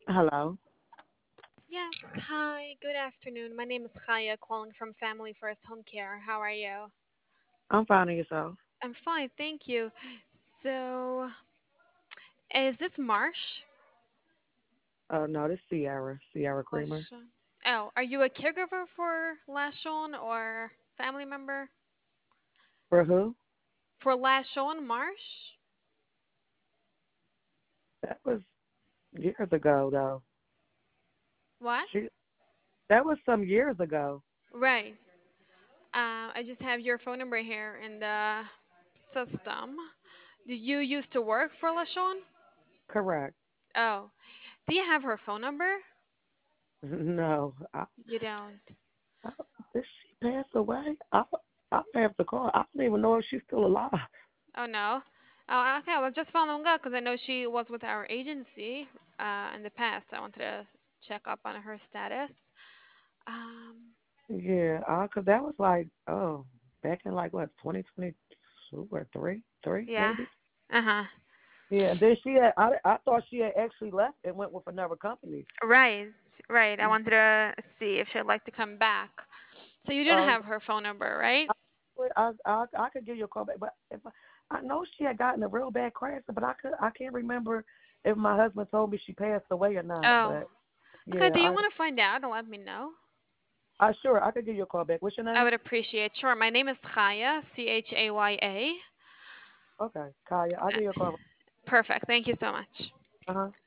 Hello. Yes, hi, good afternoon. My name is Chaya, calling from Family First Home Care. How are you? I'm finding yourself. I'm fine, thank you. So, is this Marsh? No, this Sierra. Sierra Creamer. Lashon? Oh, are you a caregiver for Lashon or family member? For who? For Lashon Marsh? That was years ago, though. What? She. That was some years ago. Right. I just have your phone number here in the system. Do you used to work for Lashon? Correct. Oh, do you have her phone number? No. You don't. I, did she pass away? I have to call. I don't even know if she's still alive. Oh no. Oh, okay. I was just following up because I know she was with our agency in the past. I wanted to check up on her status. Um, Yeah. Cause that was like back in like what 2022 or three yeah. maybe. Uh huh. Yeah. Then she had. I thought she had actually left and went with another company. Right. Right. I wanted to see if she'd like to come back. So you didn't Oh, have her phone number, right? I could give you a call back, but if I know she had gotten a real bad crash, but I can't remember if my husband told me she passed away or not. Oh. But Okay. yeah, Do you want to find out and let me know? I sure I could give you a call back. What's your I name? would appreciate. Sure. My name is Chaya. Chaya. Okay, Kaya. I'll give you a call. Perfect. Thank you so much. Uh huh.